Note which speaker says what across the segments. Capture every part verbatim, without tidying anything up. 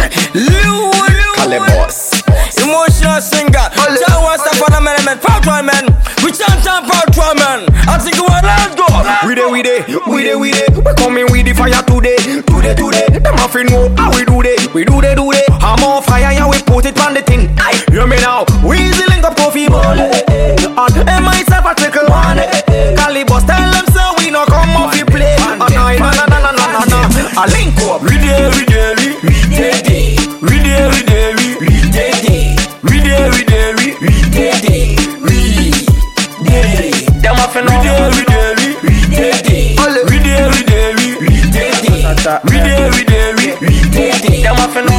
Speaker 1: Liu,
Speaker 2: Calibos.
Speaker 1: emotional singer. Tell us the fundamental power man. We chant and power man. I think we let's go.
Speaker 2: We dey, we dey, we dey, we dey. We coming with the fire today, today, today. Them have to know how we do it. We do they, do they. I'm on fire and we put it on the thing. Aye, hear me now. We easy link up coffee ball. And myself I take a one. Calibos tell them so we no come off the play. No, no, no, no, no, no, no. I link up.
Speaker 1: We dey, we dey, we we dey, we dey, we dey, we we dey, we dey, we dey, we we dey, we dey. Them a fin we dey, we dey, we we dey, we dey, we dey, we we dey, we dey, we dey, we we dey. Them a fin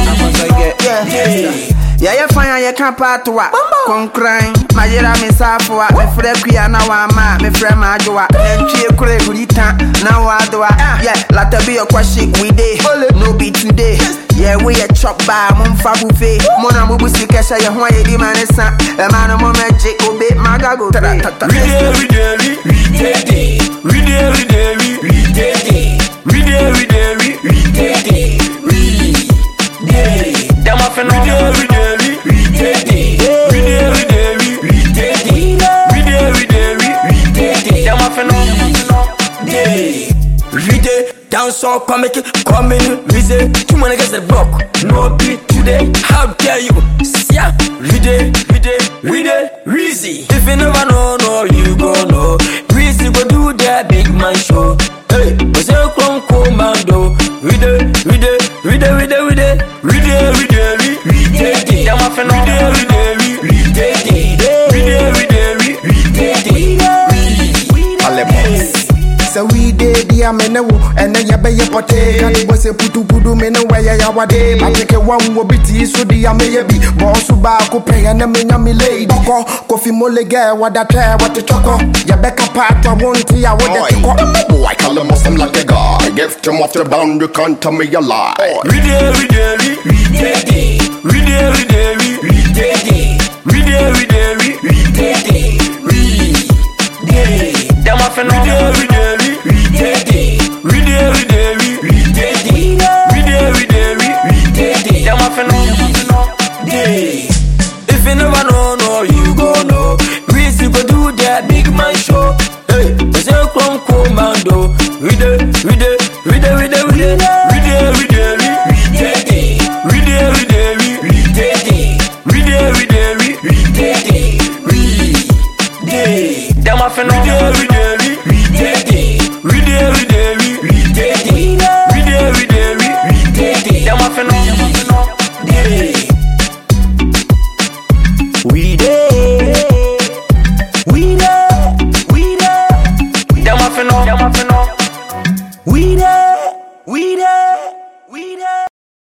Speaker 3: yeah. Yeah, you find you can't part to what? Con crying, my yera miss off what? My friend Quia now, my friend Majoa, and she a crazy Rita. Now I do it. Yeah, let there be a question we day. No be today. Yeah, we a chop by Mum Fabufe. Mona Mubu Sikasha, you want your man is not a man of magic, obey Magago.
Speaker 1: We dey, we dey, we dey, we dey, we dey, we we dey, we dey, we dey, we we dey, we dey. Them a fin we dey, we dey, we we dey, we dey, we dey, we we dey, we dey, we dey, we we dey. Them a fin dey. We dey dance all come make it come in. We say two man against the block. No beat today. How dare you? Yeah. We dey, we dey, we dey, Reezy. If you never know, no, you go know. Reezy go do that big man show. Hey, we say come commando. We dey, we dey, we dey, we dey, we dey, we dey, we dey, we we dey. Them a fin we dey, we dey, we we dey, we dey, we dey, we we dey.
Speaker 2: Calibos.
Speaker 4: So we did the ameno and then you be a pote. And it was a putu pudu meno where you were day. I take a one will be tea, so the amaybe. Boss Ubako pay and a minami lady. Boko, coffee molega, what that hair, what the choco. You back a part, I won't see I want to
Speaker 2: Boy, I call him Muslim like a guy. Gift him off the bound, you can't tell me a lie.
Speaker 1: We dey, we dey, we we dey, we dey, we dey, we we dey, we dey, we dey, we we dey, we dey. Them a fin we dey, we dey, we we dey, we dey, we dey, we we dey, we dey, we dey, we we dey. Them a fin dey. If you never know, no, you go know. Reezy go do that big man show. Hey, we say come commando. We dey, we dey, we dey, we dey, we dey, we dey, we dey, we we dey, we dey, we dey, we we dey, we dey, we dey, we we dey, we dey. Them a fin we dey, we dey, we we dey, we dey, we dey, we we dey, we dey, we dey, we we dey. Them a fin dey. We dey, we dey, we dey. Them a fin, them a fin. We dey.